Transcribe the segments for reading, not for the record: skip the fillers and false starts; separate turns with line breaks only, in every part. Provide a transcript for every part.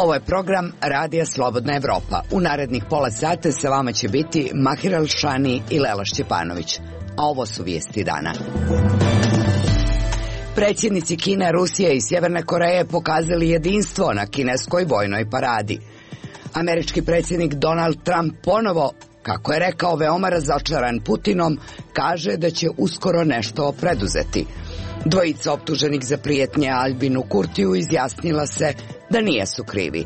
Ovo je program Radija Slobodna Evropa. U narednih pola sata sa vama će biti Mahir Alšani i Lela Šćepanović. A ovo su vijesti dana. Predsjednici Kine, Rusije i Sjeverne Koreje pokazali jedinstvo na kineskoj vojnoj paradi. Američki predsjednik Donald Trump ponovo, kako je rekao, veoma razočaran Putinom, kaže da će uskoro nešto preduzeti. Dvojica optuženih za prijetnje Albinu Kurtiju izjasnila se da nijesu krivi.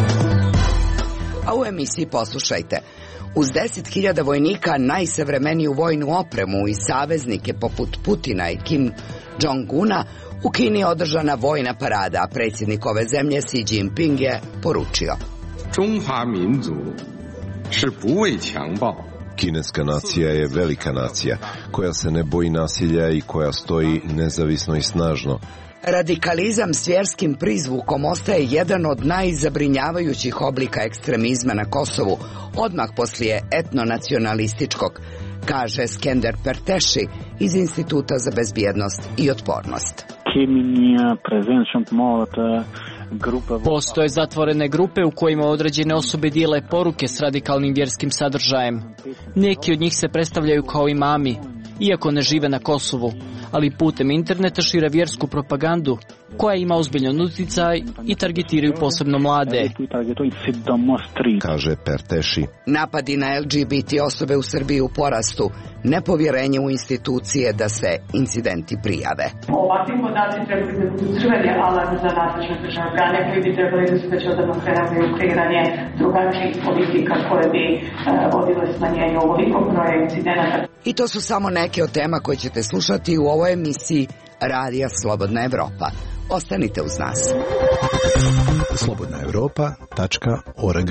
A u emisiji poslušajte. Uz 10.000 vojnika, najsavremeniju vojnu opremu i saveznike poput Putina i Kim Jong-una, u Kini je održana vojna parada, a predsjednik ove zemlje Xi Jinping je poručio:
Kineska nacija je velika nacija, koja se ne boji nasilja i koja stoji nezavisno i snažno.
Radikalizam s vjerskim prizvukom ostaje jedan od najzabrinjavajućih oblika ekstremizma na Kosovu, odmah poslije etnonacionalističkog, kaže Skender Perteši iz Instituta za bezbjednost i otpornost.
Postoje zatvorene grupe u kojima određene osobe dijele poruke s radikalnim vjerskim sadržajem. Neki od njih se predstavljaju kao imami, iako ne žive na Kosovu, ali putem interneta šire vjersku propagandu koja ima ozbiljan utjecaj i targetiraju posebno mlade,
kaže Perteši.
Napadi na LGBT osobe u Srbiji u porastu, nepovjerenje u institucije da se incidenti prijave.
Ovakvi podaci trebali da budu crveni alarm za nadležne državne organe koji bi trebali da se već odavno krenuli u kreiranje drugačijih politika koje bi vodile smanjenju ovoliko broja incidenata.
I to su samo neke od tema koje ćete slušati u ovoj emisiji Radija Slobodna Evropa. Ostanite uz nas.
slobodnaevropa.org.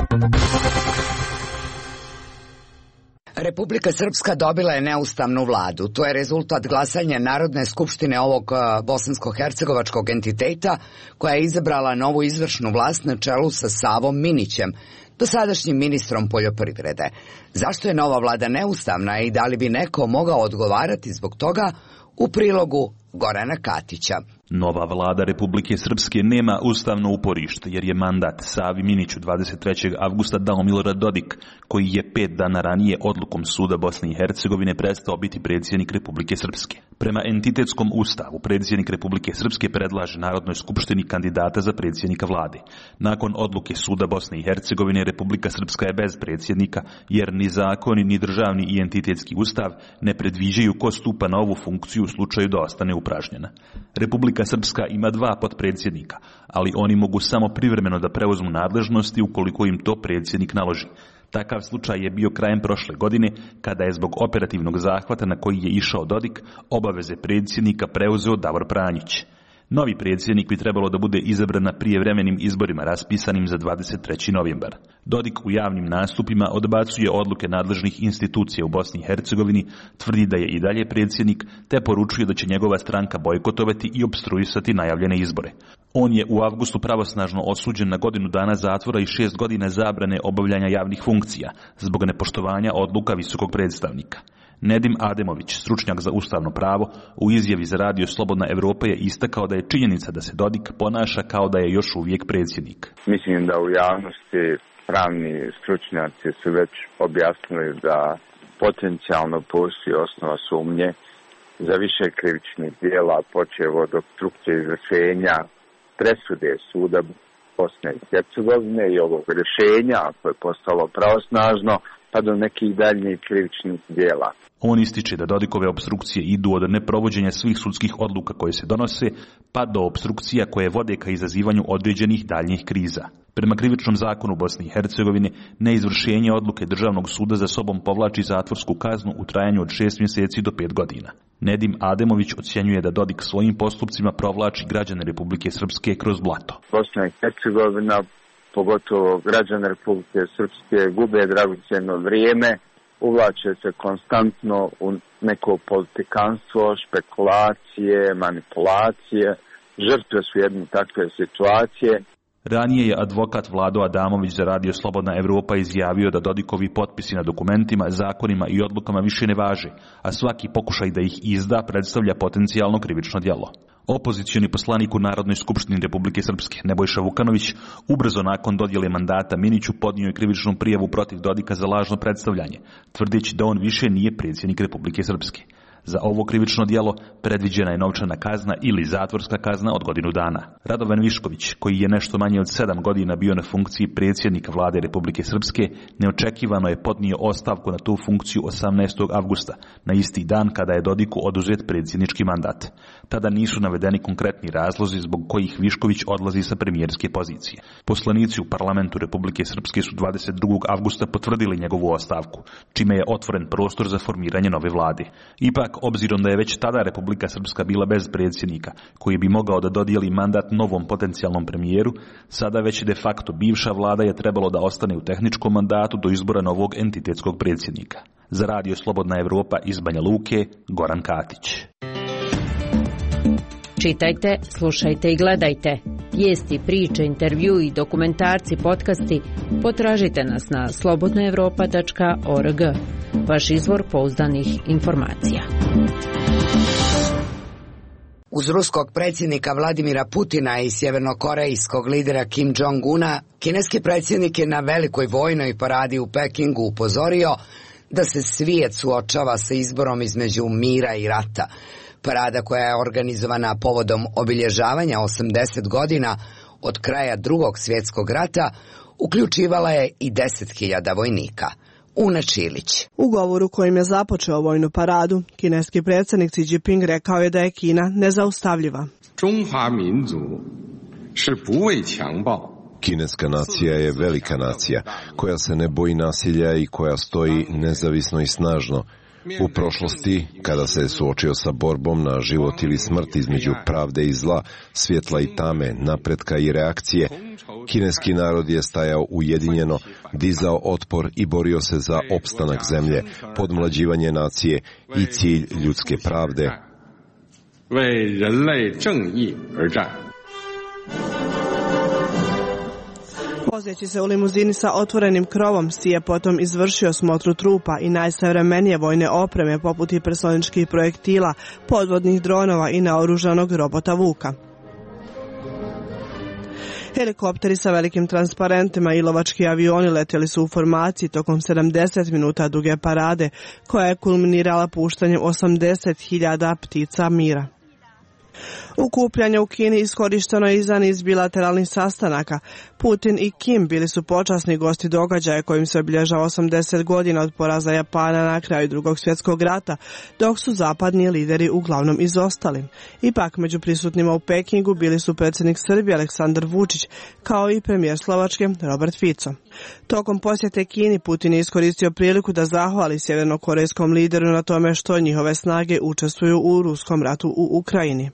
Republika Srpska dobila je neustavnu vladu. To je rezultat glasanja Narodne skupštine ovog bosansko-hercegovačkog entiteta, koja je izabrala novu izvršnu vlast na čelu sa Savom Minićem, dosadašnjim ministrom poljoprivrede. Zašto je nova vlada neustavna i da li bi neko mogao odgovarati zbog toga, u prilogu Gorana Katića.
Nova vlada Republike Srpske nema ustavno uporište, jer je mandat Savi Miniću 23. avgusta dao Milorad Dodik, koji je 5 dana ranije odlukom Suda Bosne i Hercegovine prestao biti predsjednik Republike Srpske. Prema entitetskom ustavu, predsjednik Republike Srpske predlaže Narodnoj skupštini kandidata za predsjednika vlade. Nakon odluke Suda Bosne i Hercegovine, Republika Srpska je bez predsjednika, jer ni zakoni, ni državni i entitetski ustav ne predviđaju ko stupa na ovu funkciju u slučaju da ostane upražnjena. Republika Srpska ima 2 potpredsjednika, ali oni mogu samo privremeno da preuzmu nadležnosti ukoliko im to predsjednik naloži. Takav slučaj je bio krajem prošle godine, kada je zbog operativnog zahvata na koji je išao Dodik obaveze predsjednika preuzeo Davor Pranjić. Novi predsjednik bi trebalo da bude izabran na prijevremenim izborima raspisanim za 23. novembar. Dodik u javnim nastupima odbacuje odluke nadležnih institucija u Bosni i Hercegovini, tvrdi da je i dalje predsjednik, te poručuje da će njegova stranka bojkotovati i opstruisati najavljene izbore. On je u avgustu pravosnažno osuđen na 1 godinu dana zatvora i 6 godina zabrane obavljanja javnih funkcija zbog nepoštovanja odluka visokog predstavnika. Nedim Ademović, stručnjak za ustavno pravo, u izjavi za Radio Slobodna Evropa je istakao da je činjenica da se Dodik ponaša kao da je još uvijek predsjednik.
Mislim da u javnosti pravni stručnjaci su već objasnili da potencijalno postoji osnova sumnje za više krivičnih djela, počev od opstrukcije izvršenja presude Suda Bosne i Hercegovine i ovog rješenja koje je postalo pravosnažno, pa do nekih daljnjih krivičnih djela.
On ističe da Dodikove opstrukcije idu od neprovođenja svih sudskih odluka koje se donose, pa do opstrukcija koje vode ka izazivanju određenih daljnjih kriza. Prema krivičnom zakonu Bosne i Hercegovine, neizvršenje odluke Državnog suda za sobom povlači zatvorsku kaznu u trajanju od 6 mjeseci do 5 godina. Nedim Ademović ocjenjuje da Dodik svojim postupcima provlači građane Republike Srpske kroz blato.
Bosna i Hercegovina, pogotovo građane Republike Srpske, gube dragocjeno vrijeme, uvlače se konstantno u neko politikanstvo, špekulacije, manipulacije, žrtve su jedne takve situacije.
Ranije je advokat Vlado Adamović za Radio Slobodna Evropa izjavio da Dodikovi potpisi na dokumentima, zakonima i odlukama više ne važe, a svaki pokušaj da ih izda predstavlja potencijalno krivično djelo. Opozicioni poslanik u Narodnoj skupštini Republike Srpske, Nebojša Vukanović, ubrzo nakon dodjele mandata Miniću podnio je krivičnu prijavu protiv Dodika za lažno predstavljanje, tvrdeći da on više nije predsjednik Republike Srpske. Za ovo krivično djelo predviđena je novčana kazna ili zatvorska kazna od 1 dana. Radovan Višković, koji je nešto manje od 7 godina bio na funkciji predsjednika vlade Republike Srpske, neočekivano je podnio ostavku na tu funkciju 18. avgusta, na isti dan kada je Dodiku oduzet predsjednički mandat. Tada nisu navedeni konkretni razlozi zbog kojih Višković odlazi sa premijerske pozicije. Poslanici u parlamentu Republike Srpske su 22. avgusta potvrdili njegovu ostavku, čime je otvoren prostor za formiranje nove vlade. Ipak, obzirom da je već tada Republika Srpska bila bez predsjednika, koji bi mogao da dodijeli mandat novom potencijalnom premijeru, sada već de facto bivša vlada je trebalo da ostane u tehničkom mandatu do izbora novog entitetskog predsjednika. Za Radio Slobodna Evropa iz Banja Luke, Goran Katić.
Čitajte, slušajte i gledajte. Vijesti, priče, intervju i dokumentarci, podcasti potražite nas na slobodnaevropa.org. Vaš izvor pouzdanih informacija.
Uz ruskog predsjednika Vladimira Putina i sjevernokorejskog lidera Kim Jong-una, kineski predsjednik je na velikoj vojnoj paradi u Pekingu upozorio da se svijet suočava sa izborom između mira i rata. Parada, koja je organizovana povodom obilježavanja 80 godina od kraja Drugog svjetskog rata, uključivala je i 10.000 vojnika. Una Čilić.
U govoru kojim je započeo vojnu paradu, kineski predsjednik Xi Jinping rekao je da je Kina nezaustavljiva.
Kineska nacija je velika nacija, koja se ne boji nasilja i koja stoji nezavisno i snažno. U prošlosti, kada se je suočio sa borbom na život ili smrt između pravde i zla, svjetla i tame, napretka i reakcije, kineski narod je stajao ujedinjeno, dizao otpor i borio se za opstanak zemlje, podmlađivanje nacije i cilj ljudske pravde.
Vozeći se u limuzini sa otvorenim krovom, Xi je potom izvršio smotru trupa i najsavremenije vojne opreme poput hipersoničkih projektila, podvodnih dronova i naoružanog robota Vuka. Helikopteri sa velikim transparentima i lovački avioni letjeli su u formaciji tokom 70 minuta duge parade, koja je kulminirala puštanjem 80.000 ptica mira. Okupljanje u Kini iskorišteno je i za niz bilateralnih sastanaka. Putin i Kim bili su počasni gosti događaja kojim se obilježava 80 godina od poraza Japana na kraju Drugog svjetskog rata, dok su zapadni lideri uglavnom izostali. Ipak među prisutnima u Pekingu bili su predsjednik Srbije Aleksandar Vučić, kao i premijer Slovačke Robert Fico. Tokom posjete Kini Putin je iskoristio priliku da zahvali sjevernokorejskom lideru na tome što njihove snage učestvuju u ruskom ratu u Ukrajini.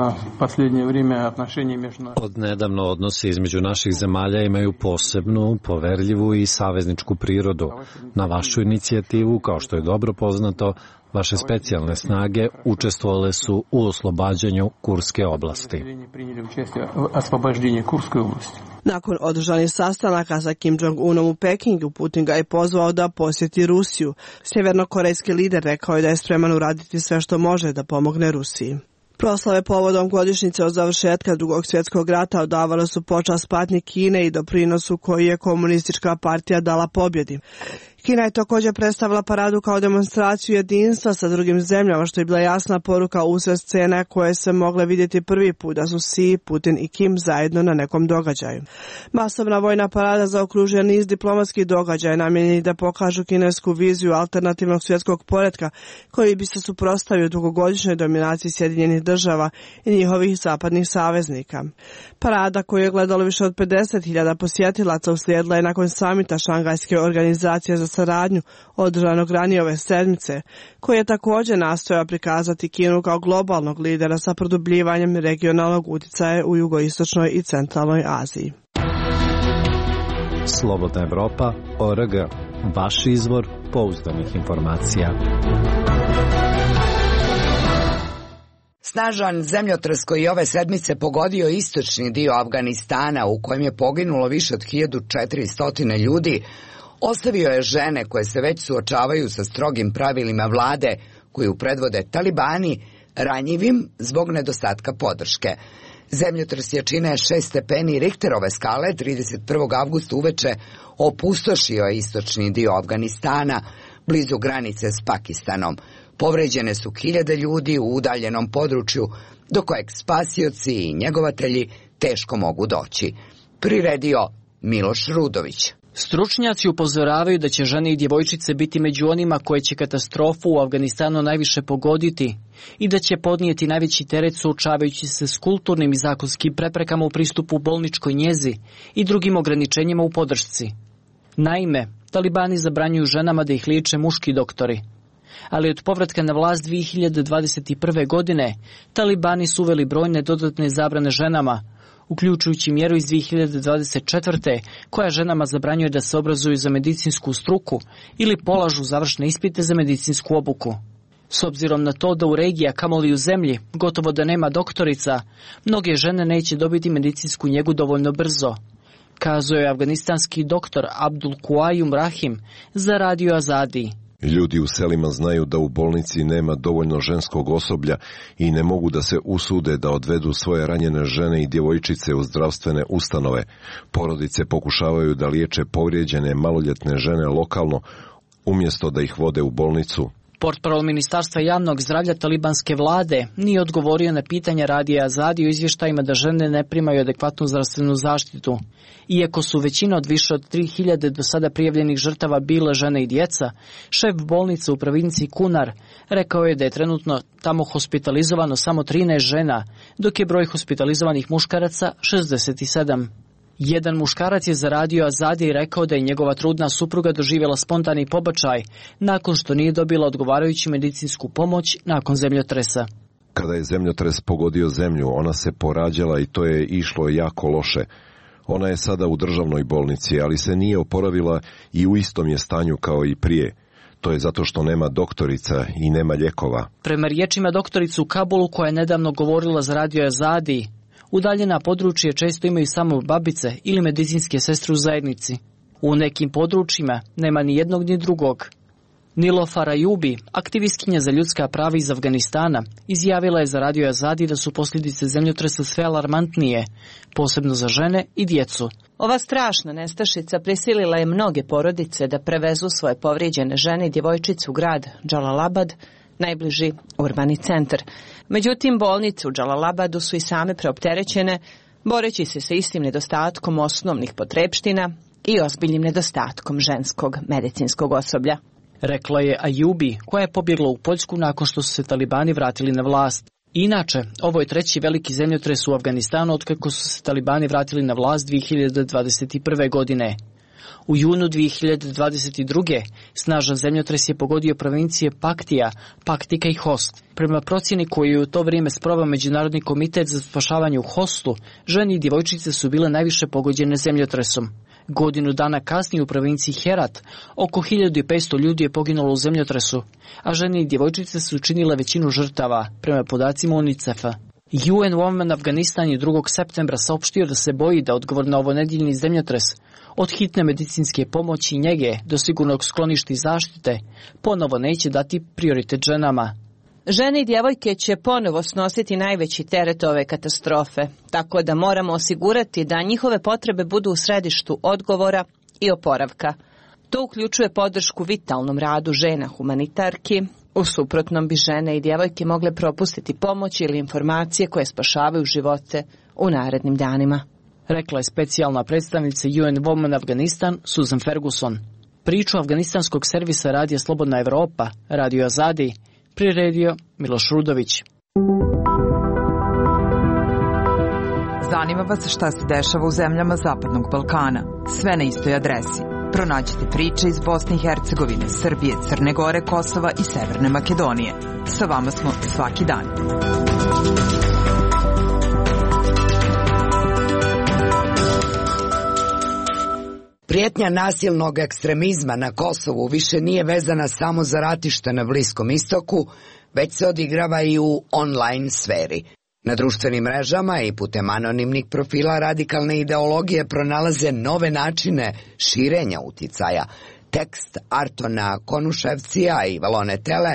Od nedavno odnosi između naših zemalja imaju posebnu, poverljivu i savezničku prirodu. Na vašu inicijativu, kao što je dobro poznato, vaše specijalne snage učestvovale su u oslobađanju Kurske oblasti.
Nakon održanih sastanaka sa Kim Jong-unom u Pekingu, Putin ga je pozvao da posjeti Rusiju. Sjevernokorejski lider rekao je da je spreman uraditi sve što može da pomogne Rusiji. Proslave povodom godišnjice od završetka Drugog svjetskog rata odavale su počast patnji Kine i doprinosu koji je komunistička partija dala pobjedi. Kina je također predstavila paradu kao demonstraciju jedinstva sa drugim zemljama, što je bila jasna poruka usred scene koje se mogle vidjeti prvi put da su Xi, Putin i Kim zajedno na nekom događaju. Masovna vojna parada zaokružuje niz diplomatskih događaja namijenjeni da pokažu kinesku viziju alternativnog svjetskog poretka koji bi se suprotstavio dugogodišnjoj dominaciji Sjedinjenih država i njihovih zapadnih saveznika. Parada koju je gledalo više od 50.000 posjetilaca uslijedila je nakon samita Šangajske organizacije za saradnju održanog ranije ove sedmice, koji je također nastojao prikazati Kinu kao globalnog lidera sa produbljivanjem regionalnog utjecaja u jugoistočnoj i centralnoj Aziji.
Slobodna Evropa.org. Vaš izvor pouzdanih informacija.
Snažan zemljotres koji ove sedmice pogodio istočni dio Afganistana, u kojem je poginulo više od 1400 ljudi, ostavio je žene koje se već suočavaju sa strogim pravilima vlade, koju predvode talibani, ranjivim zbog nedostatka podrške. Zemljotres jačine 6 stepeni Richterove skale 31. avgusta uveče opustošio je istočni dio Afganistana, blizu granice s Pakistanom. Povređene su hiljade ljudi u udaljenom području, do kojeg spasioci i njegovatelji teško mogu doći. Priredio Miloš Rudović.
Stručnjaci upozoravaju da će žene i djevojčice biti među onima koje će katastrofu u Afganistanu najviše pogoditi i da će podnijeti najveći teret suočavajući se s kulturnim i zakonskim preprekama u pristupu bolničkoj njezi i drugim ograničenjima u podršci. Naime, talibani zabranjuju ženama da ih liječe muški doktori. Ali od povratka na vlast 2021. godine, talibani su uveli brojne dodatne zabrane ženama, uključujući mjeru iz 2024. koja ženama zabranjuje da se obrazuju za medicinsku struku ili polažu završne ispite za medicinsku obuku. S obzirom na to da u regiji, a kamoli u zemlji, gotovo da nema doktorica, mnoge žene neće dobiti medicinsku njegu dovoljno brzo, kazuje afganistanski doktor Abdul Quayum Rahim za Radio Azadi.
Ljudi u selima znaju da u bolnici nema dovoljno ženskog osoblja i ne mogu da se usude da odvedu svoje ranjene žene i djevojčice u zdravstvene ustanove. Porodice pokušavaju da liječe povrijeđene maloljetne žene lokalno, umjesto da ih vode u bolnicu.
Portparol Ministarstva javnog zdravlja talibanske vlade nije odgovorio na pitanja Radija Azadi o izvještajima da žene ne primaju adekvatnu zdravstvenu zaštitu. Iako su većina od više od 3000 do sada prijavljenih žrtava bile žene i djeca, šef bolnice u provinciji Kunar rekao je da je trenutno tamo hospitalizovano samo 13 žena, dok je broj hospitalizovanih muškaraca 67. Jedan muškarac je za Radio Azadi i rekao da je njegova trudna supruga doživjela spontani pobačaj nakon što nije dobila odgovarajuću medicinsku pomoć nakon zemljotresa.
Kada je zemljotres pogodio zemlju, ona se porađala i to je išlo jako loše. Ona je sada u državnoj bolnici, ali se nije oporavila i u istom je stanju kao i prije. To je zato što nema doktorica i nema lijekova.
Prema riječima doktoricu u Kabulu koja je nedavno govorila za Radio Azadi, udaljena područja često imaju samo babice ili medicinske sestre u zajednici. U nekim područjima nema ni jednog ni drugog. Nilofar Ayubi, aktivistkinja za ljudska prava iz Afganistana, izjavila je za Radio Azadi da su posljedice zemljotresa sve alarmantnije, posebno za žene i djecu.
Ova strašna nestašica prisilila je mnoge porodice da prevezu svoje povrijeđene žene i djevojčice u grad Džalalabad, najbliži urbani centar. Međutim, bolnice u Džalalabadu su i same preopterećene, boreći se sa istim nedostatkom osnovnih potrepština i ozbiljnim nedostatkom ženskog medicinskog osoblja.
Rekla je Ayubi, koja je pobjegla u Poljsku nakon što su se talibani vratili na vlast. Inače, ovo je treći veliki zemljotres u Afganistanu otkako su se talibani vratili na vlast 2021. godine. U junu 2022. snažan zemljotres je pogodio provincije Paktija, Paktika i Host. Prema procjeni koju je u to vrijeme sproveo Međunarodni komitet za spašavanje u Hostu, žene i djevojčice su bile najviše pogođene zemljotresom. Godinu dana kasnije u provinciji Herat oko 1500 ljudi je poginulo u zemljotresu, a žene i djevojčice su učinile većinu žrtava, prema podacima UNICEF-a. UN Women Afganistan je 2. septembra saopštio da se boji da odgovor na ovonedjeljni zemljotres, od hitne medicinske pomoći i njege do sigurnog skloništa i zaštite, ponovo neće dati prioritet ženama.
Žene i djevojke će ponovo snositi najveći teret ove katastrofe, tako da moramo osigurati da njihove potrebe budu u središtu odgovora i oporavka. To uključuje podršku vitalnom radu žena humanitarki, u suprotnom bi žene i djevojke mogle propustiti pomoć ili informacije koje spašavaju živote u narednim danima.
Rekla je specijalna predstavnica UN Women Afganistan Susan Ferguson. Priču afganistanskog servisa Radija Slobodna Evropa, Radio Azadi, priredio Miloš Rudović.
Zanima vas šta se dešava u zemljama Zapadnog Balkana. Sve na istoj adresi. Pronađite priče iz Bosne i Hercegovine, Srbije, Crne Gore, Kosova i Severne Makedonije. Sa vama smo svaki dan.
Prijetnja nasilnog ekstremizma na Kosovu više nije vezana samo za ratište na Bliskom istoku, već se odigrava i u online sferi. Na društvenim mrežama i putem anonimnih profila radikalne ideologije pronalaze nove načine širenja uticaja. Tekst Artona Konuševcija i Valone Tele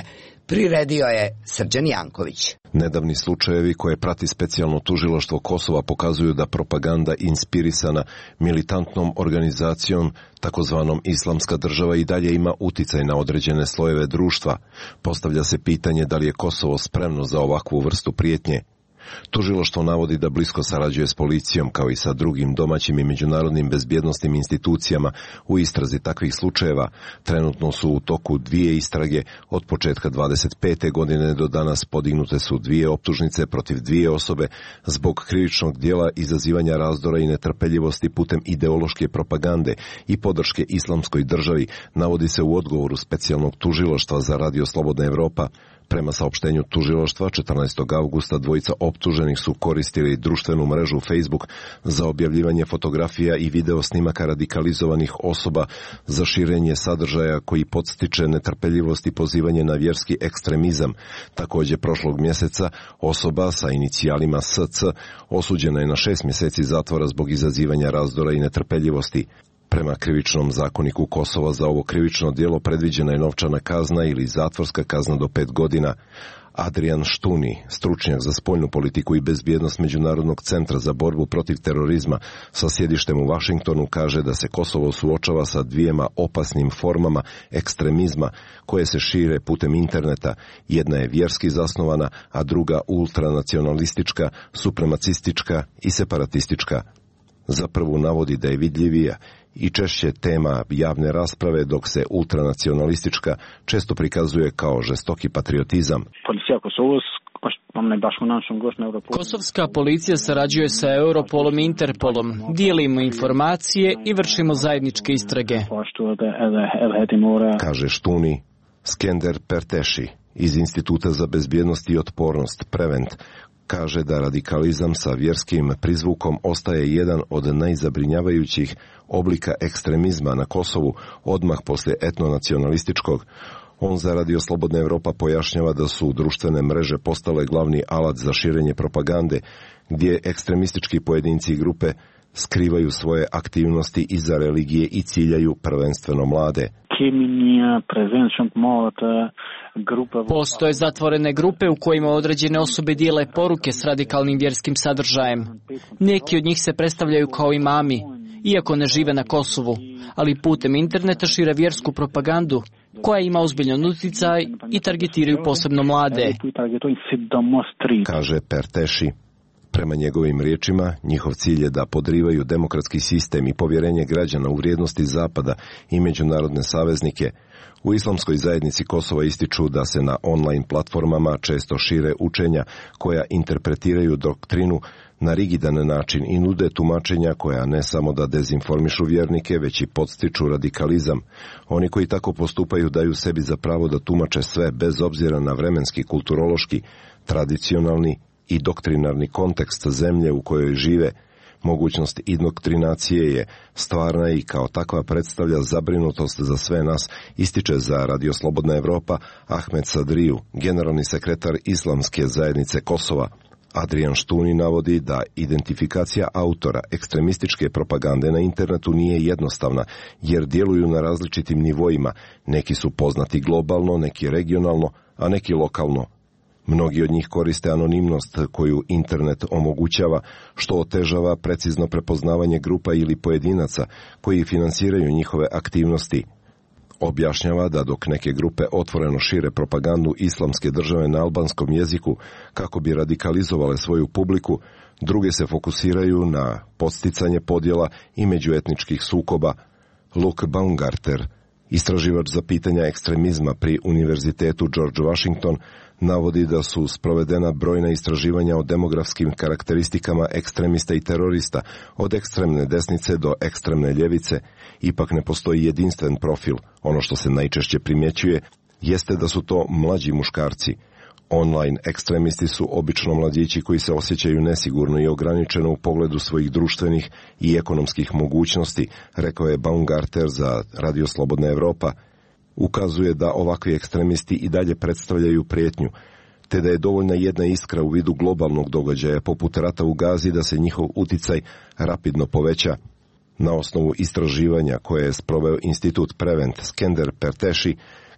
Priredio je Srđan Janković.
Nedavni slučajevi koje prati specijalno tužilaštvo Kosova pokazuju da propaganda inspirisana militantnom organizacijom, takozvanom Islamska država, i dalje ima uticaj na određene slojeve društva. Postavlja se pitanje da li je Kosovo spremno za ovakvu vrstu prijetnje. Tužilaštvo navodi da blisko sarađuje s policijom kao i sa drugim domaćim i međunarodnim bezbjednosnim institucijama u istrazi takvih slučajeva. Trenutno su u toku 2 istrage. Od početka 25. godine do danas podignute su 2 optužnice protiv 2 osobe zbog krivičnog dijela izazivanja razdora i netrpeljivosti putem ideološke propagande i podrške Islamskoj državi, navodi se u odgovoru specijalnog tužilaštva za Radio Slobodna Evropa. Prema saopštenju tužilaštva, 14. avgusta dvojica optuženih su koristili društvenu mrežu Facebook za objavljivanje fotografija i video snimaka radikalizovanih osoba za širenje sadržaja koji podstiče netrpeljivost i pozivanje na vjerski ekstremizam. Također, prošlog mjeseca osoba sa inicijalima SC osuđena je na 6 mjeseci zatvora zbog izazivanja razdora i netrpeljivosti. Prema krivičnom zakoniku Kosova za ovo krivično djelo predviđena je novčana kazna ili zatvorska kazna do 5 godina. Adrian Štuni, stručnjak za spoljnu politiku i bezbjednost Međunarodnog centra za borbu protiv terorizma sa sjedištem u Vašingtonu, kaže da se Kosovo suočava sa 2 opasnim formama ekstremizma koje se šire putem interneta. Jedna je vjerski zasnovana, a druga ultranacionalistička, supremacistička i separatistička. Za prvu navodi da je vidljivija i češće tema javne rasprave, dok se ultranacionalistička često prikazuje kao žestoki patriotizam.
Kosovska policija sarađuje sa Europolom i Interpolom, dijelimo informacije i vršimo zajedničke istrage,
kaže Štuni. Skender Perteši iz Instituta za bezbjednost i otpornost Prevent kaže da radikalizam sa vjerskim prizvukom ostaje jedan od najzabrinjavajućih oblika ekstremizma na Kosovu odmah poslije etnonacionalističkog. On za Radio Slobodna Evropa pojašnjava da su društvene mreže postale glavni alat za širenje propagande, gdje ekstremistički pojedinci i grupe skrivaju svoje aktivnosti iza religije i ciljaju prvenstveno mlade.
Postoje zatvorene grupe u kojima određene osobe dijele poruke s radikalnim vjerskim sadržajem. Neki od njih se predstavljaju kao imami, iako ne žive na Kosovu, ali putem interneta šire vjersku propagandu koja ima ozbiljan utjecaj i targetiraju posebno mlade,
kaže Perteši. Prema njegovim riječima, njihov cilj je da podrivaju demokratski sistem i povjerenje građana u vrijednosti Zapada i međunarodne saveznike. U islamskoj zajednici Kosova ističu da se na online platformama često šire učenja koja interpretiraju doktrinu na rigidan način i nude tumačenja koja ne samo da dezinformišu vjernike, već i podstiču radikalizam. Oni koji tako postupaju daju sebi za pravo da tumače sve bez obzira na vremenski, kulturološki, tradicionalni i doktrinarni kontekst zemlje u kojoj žive. Mogućnost indoktrinacije je stvarna i kao takva predstavlja zabrinutost za sve nas, ističe za Radio Slobodna Evropa Ahmed Sadriju, generalni sekretar Islamske zajednice Kosova. Adrian Štuni navodi da identifikacija autora ekstremističke propagande na internetu nije jednostavna, jer djeluju na različitim nivoima. Neki su poznati globalno, neki regionalno, a neki lokalno. Mnogi od njih koriste anonimnost koju internet omogućava, što otežava precizno prepoznavanje grupa ili pojedinaca koji finansiraju njihove aktivnosti. Objašnjava da dok neke grupe otvoreno šire propagandu Islamske države na albanskom jeziku kako bi radikalizovale svoju publiku, druge se fokusiraju na podsticanje podjela i međuetničkih sukoba. Luke Baumgarter, istraživač za pitanja ekstremizma pri Univerzitetu George Washington, navodi da su sprovedena brojna istraživanja o demografskim karakteristikama ekstremista i terorista, od ekstremne desnice do ekstremne ljevice. Ipak ne postoji jedinstven profil. Ono što se najčešće primjećuje jeste da su to mlađi muškarci. Online ekstremisti su obično mladići koji se osjećaju nesigurno i ograničeno u pogledu svojih društvenih i ekonomskih mogućnosti, rekao je Baumgarter za Radio Slobodna Evropa. Ukazuje da ovakvi ekstremisti i dalje predstavljaju prijetnju, te da je dovoljna jedna iskra u vidu globalnog događaja poput rata u Gazi da se njihov uticaj rapidno poveća. Na osnovu istraživanja koje je sproveo Institut Prevent, Skender Perteši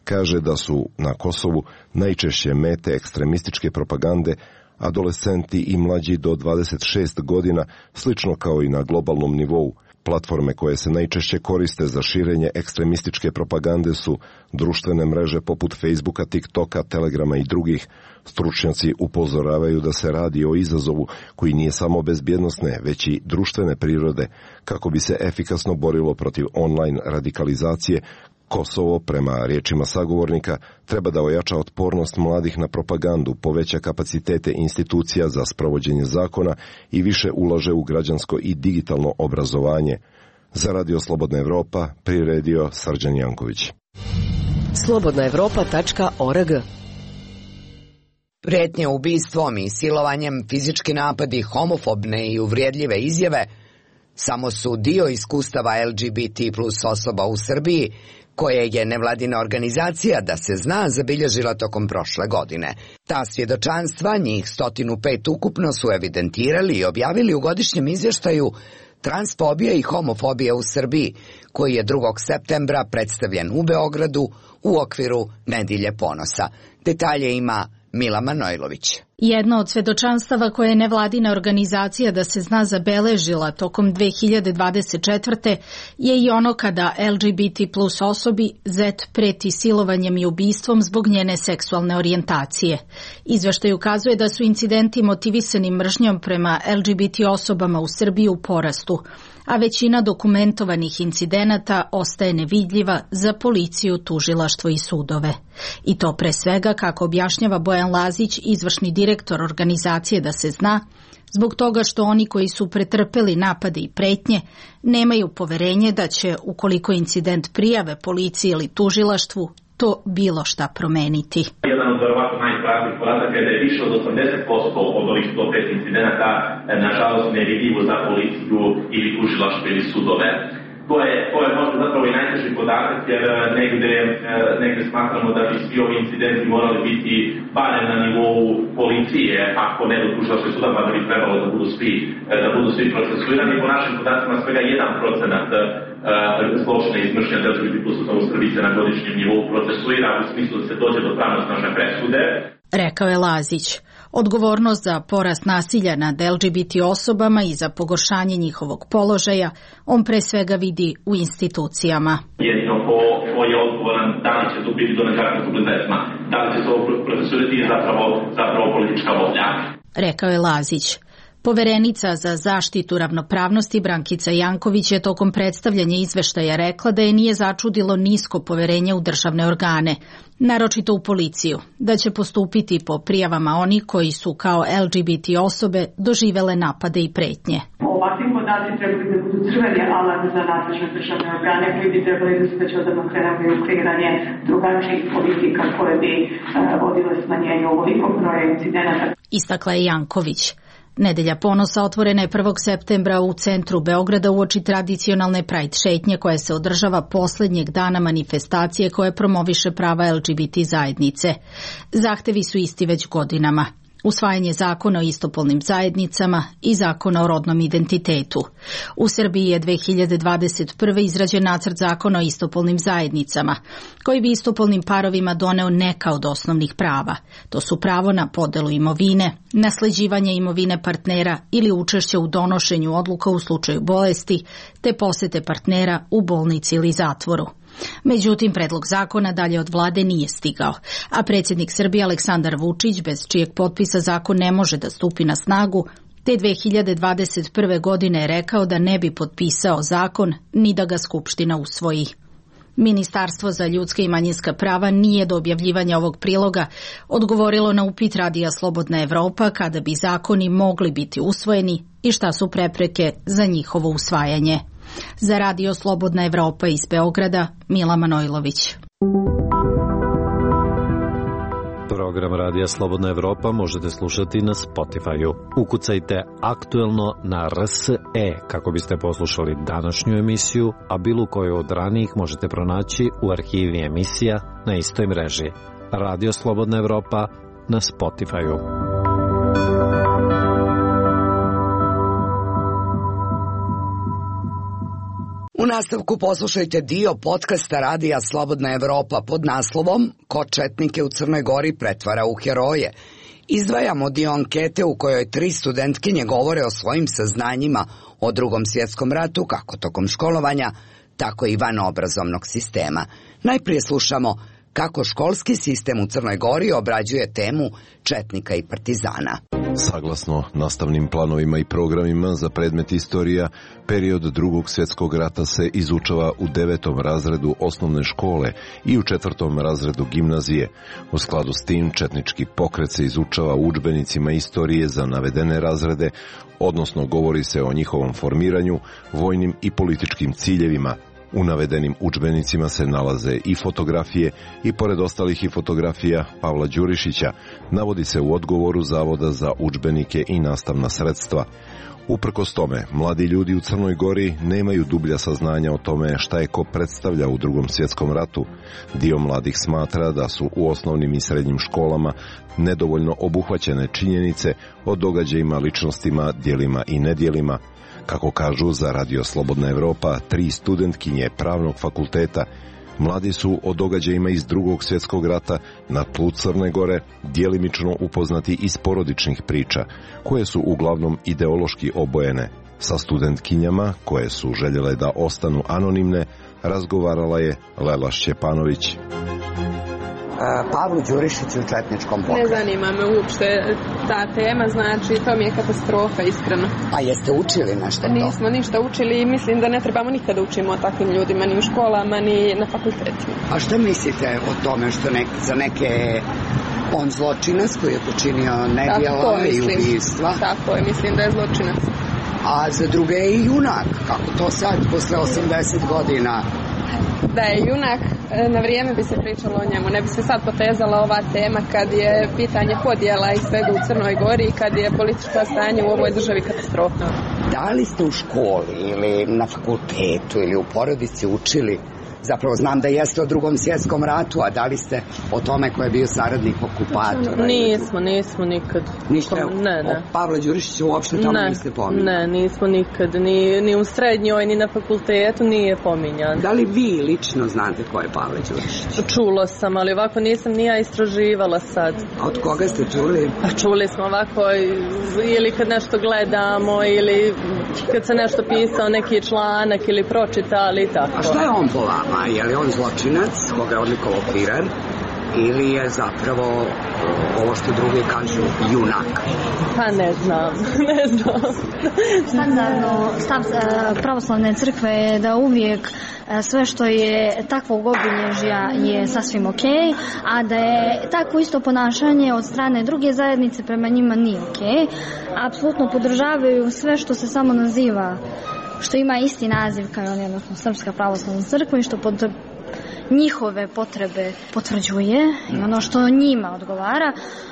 kaže da su na Kosovu najčešće mete ekstremističke propagande adolescenti i mlađi do 26 godina, slično kao i na globalnom nivou. Platforme koje se najčešće koriste za širenje ekstremističke propagande su društvene mreže poput Facebooka, TikToka, Telegrama i drugih. Stručnjaci upozoravaju da se radi o izazovu koji nije samo bezbjednosne, već i društvene prirode. Kako bi se efikasno borilo protiv online radikalizacije, Kosovo, prema riječima sagovornika, treba da ojača otpornost mladih na propagandu, poveća kapacitete institucija za sprovođenje zakona i više ulaže u građansko i digitalno obrazovanje. Za Radio Slobodna Evropa priredio Srđan Janković.
slobodnaevropa.org.
Prijetnje ubistvom i silovanjem, fizički napadi, homofobne i uvrijedljive izjave samo su dio iskustava LGBT plus osoba u Srbiji, koje je nevladina organizacija Da se zna zabilježila tokom prošle godine. Ta svjedočanstva, njih 105 ukupno, su evidentirali i objavili u godišnjem izvještaju Transfobija i homofobija u Srbiji, koji je 2. septembra predstavljen u Beogradu u okviru Nedjelje ponosa. Detalje ima Mila Manojlović.
Jedno od svedočanstava koje je nevladina organizacija Da se zna zabeležila tokom 2024. je i ono kada LGBT plus osobi Z preti silovanjem i ubistvom zbog njene seksualne orijentacije. Izveštaj ukazuje da su incidenti motivisani mržnjom prema LGBT osobama u Srbiji u porastu, a većina dokumentovanih incidenata ostaje nevidljiva za policiju, tužilaštvo i sudove. I to pre svega, kako objašnjava Bojan Lazić, izvršni direktor organizacije Da se zna, zbog toga što oni koji su pretrpeli napade i pretnje nemaju poverenje da će, ukoliko incident prijave policiji ili tužilaštvu, to bilo šta promeniti.
Jedan od verovatno najstrašnijih podataka je da je više od 80% od ovih 105 incidenata nažalost nevidljivo za policiju ili tužilaštvo ili sudove. To je možda zapravo i najteži podatak, jer negde smatramo da bi svi ovi incidenti morali biti barem na nivou policije, ako ne do tužilaštva i suda, pa da bi trebalo da budu svi procesuirani. Po našim podacima svega 1% zločina iz mržnje LGBT plus u Srbiji se na godišnjem nivou procesuira u smislu da se dođe do pravnosnažne presude.
Rekao je Lazić. Odgovornost za porast nasilja nad LGBT osobama i za pogoršanje njihovog položaja on pre svega vidi u institucijama.
Jedino ko je odgovoran, da li će to biti do nezakonitog bezvesma, da li će se ovo procesuirati je zapravo politička volja.
Rekao je Lazić. Poverenica za zaštitu ravnopravnosti Brankica Janković je tokom predstavljanja izveštaja rekla da je nije začudilo nisko poverenje u državne organe, naročito u policiju, da će postupiti po prijavama oni koji su kao LGBT osobe doživele napade i pretnje.
Ovakvi podaci trebali da budu crveni alarm za nadležne državne organe koji bi trebali da se već odavno krenuli u kreiranje drugačijih politika koje bi vodile smanjenju ovolikog broja incidenata.
Istakla je Janković. Nedelja ponosa otvorena je 1. septembra u centru Beograda uoči tradicionalne Pride šetnje koja se održava poslednjeg dana manifestacije koje promoviše prava LGBT zajednice. Zahtevi su isti već godinama. Usvajanje zakona o istopolnim zajednicama i zakona o rodnom identitetu. U Srbiji je 2021. izrađen nacrt zakona o istopolnim zajednicama, koji bi istopolnim parovima doneo neka od osnovnih prava. To su pravo na podelu imovine, nasleđivanje imovine partnera ili učešće u donošenju odluka u slučaju bolesti, te posete partnera u bolnici ili zatvoru. Međutim, predlog zakona dalje od vlade nije stigao, a predsjednik Srbije Aleksandar Vučić, bez čijeg potpisa zakon ne može da stupi na snagu, te 2021. godine je rekao da ne bi potpisao zakon ni da ga Skupština usvoji. Ministarstvo za ljudska i manjinska prava nije do objavljivanja ovog priloga odgovorilo na upit Radija Slobodna Evropa kada bi zakoni mogli biti usvojeni i šta su prepreke za njihovo usvajanje. Za Radio Slobodna Evropa iz Beograda, Mila Manojlović.
Program Radija Slobodna Evropa možete slušati na Spotify-u. Ukucajte aktuelno na RSE kako biste poslušali današnju emisiju, a bilo koju od ranijih možete pronaći u arhivi emisija na istoj mreži. Radio Slobodna Evropa na Spotify-u.
U U nastavku poslušajte dio podcasta Radija Slobodna Evropa pod naslovom Ko četnike u Crnoj Gori pretvara u heroje. Izdvajamo dio ankete u kojoj 3 studentkinje govore o svojim saznanjima o Drugom svjetskom ratu, kako tokom školovanja, tako i van obrazovnog sistema. Najprije slušamo kako školski sistem u Crnoj Gori obrađuje temu četnika i partizana.
Saglasno nastavnim planovima i programima za predmet istorija, period Drugog svjetskog rata se izučava u 9. razredu osnovne škole i u 4. razredu gimnazije. U skladu s tim, četnički pokret se izučava u udžbenicima istorije za navedene razrede, odnosno govori se o njihovom formiranju, vojnim i političkim ciljevima. U navedenim udžbenicima se nalaze i fotografije i pored ostalih i fotografija Pavla Đurišića, navodi se u odgovoru Zavoda za udžbenike i nastavna sredstva. Uprkos tome, mladi ljudi u Crnoj Gori nemaju dublja saznanja o tome šta je ko predstavlja u Drugom svjetskom ratu. Dio mladih smatra da su u osnovnim i srednjim školama nedovoljno obuhvaćene činjenice o događajima, ličnostima, djelima i nedjelima. Kako kažu za Radio Slobodna Evropa, 3 studentkinje Pravnog fakulteta, mladi su o događajima iz Drugog svjetskog rata na tlu Crne Gore djelimično upoznati iz porodičnih priča, koje su uglavnom ideološki obojene. Sa studentkinjama, koje su željele da ostanu anonimne, razgovarala je Lela Šćepanović.
Pavlu Đurišiću u četničkom pokretu.
Ne zanima me uopšte ta tema, znači to mi je katastrofa, iskreno.
A jeste učili nešto to?
Nismo ništa učili i mislim da ne trebamo nikada učimo o takvim ljudima, ni u školama, ni na fakultetima.
A šta mislite o tome što za neke on zločinac koji je počinio nedjela i ubijstva?
Tako je, mislim da je zločinac.
A za druge je i junak, kako to sad, posle 80 godina?
Da je junak, na vrijeme bi se pričalo o njemu. Ne bi se sad potezala ova tema kad je pitanje podjela i svega u Crnoj Gori i kad je političko stanje u ovoj državi katastrofno.
Da li ste u školi ili na fakultetu ili u porodici učili? Zapravo znam da jeste o Drugom svjetskom ratu, a da li ste o tome ko je bio saradnik okupatora?
Nismo nikad.
Ništa?
Ne.
O Pavla Đurišića uopšte tamo niste pominjali?
Ne, nismo nikad. Ni u srednjoj, ni na fakultetu nije pominjan.
Da li vi lično znate ko je Pavle Đurišić?
Čulo sam, ali ovako nisam ni ja istraživala sad.
A od koga ste čuli?
Čuli smo ovako ili kad nešto gledamo ili kad se nešto pisao, neki članak ili pročitali i tako.
A šta je on po vama? Je li on zločinac, koga je odlikovao Firer, ili je zapravo ovo što drugi kažu junak?
Pa ne znam.
Standardno stav pravoslavne crkve je da uvijek sve što je takvog obilježja je sasvim ok, a da je takvo isto ponašanje od strane druge zajednice prema njima nije ok. Apsolutno podržavaju sve što se samo naziva, što ima isti naziv kao oni, odnosno Srpska pravoslavna crkva, i što pod njihove potrebe potvrđuje i ono što njima odgovara.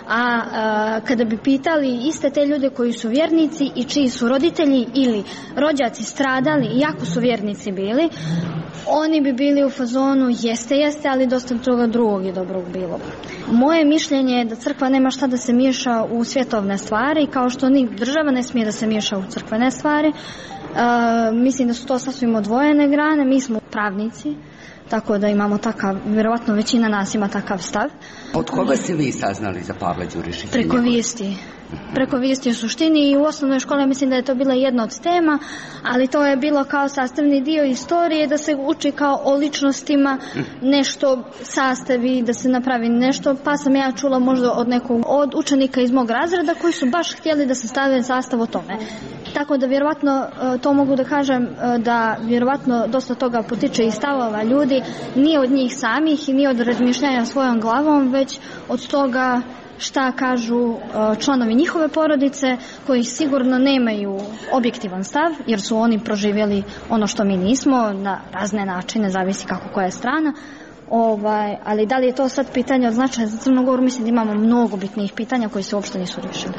A kada bi pitali iste te ljude koji su vjernici i čiji su roditelji ili rođaci stradali, iako su vjernici bili, oni bi bili u fazonu jeste, ali dosta toga drugog i dobrog bilo. Moje mišljenje je da crkva nema šta da se miješa u svjetovne stvari, kao što ni država ne smije da se miješa u crkvene stvari. Mislim da su to sasvim odvojene grane. Mi smo pravnici, tako da imamo takav, vjerovatno većina nas ima takav stav.
Od koga ste vi saznali za Pavla Đurišića?
Preko vijesti. Preko vijesti u suštini, i u osnovnoj školi mislim da je to bila jedna od tema, ali to je bilo kao sastavni dio istorije, da se uči kao o ličnostima, nešto sastavi, da se napravi nešto, pa sam ja čula možda od učenika iz mog razreda koji su baš htjeli da se stave sastav o tome. Tako da vjerovatno to mogu da kažem, da vjerovatno dosta toga potiče iz stavova ljudi, nije od njih samih i nije od razmišljanja svojom glavom, već od toga šta kažu članovi njihove porodice, koji sigurno nemaju objektivan stav, jer su oni proživjeli ono što mi nismo na razne načine, zavisi kako koja je strana. Ali da li je to sad pitanje od značaja za Crnu Goru? Mislim da imamo mnogo bitnijih pitanja koji se uopšte nisu riješili.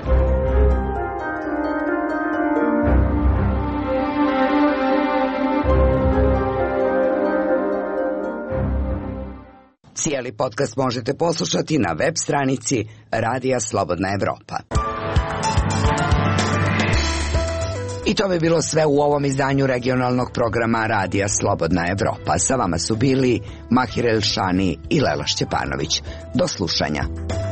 Cijeli podcast možete poslušati na web stranici Radija Slobodna Evropa. I to bi bilo sve u ovom izdanju regionalnog programa Radija Slobodna Evropa. Sa vama su bili Mahir Elšani i Lela Šćepanović. Do slušanja.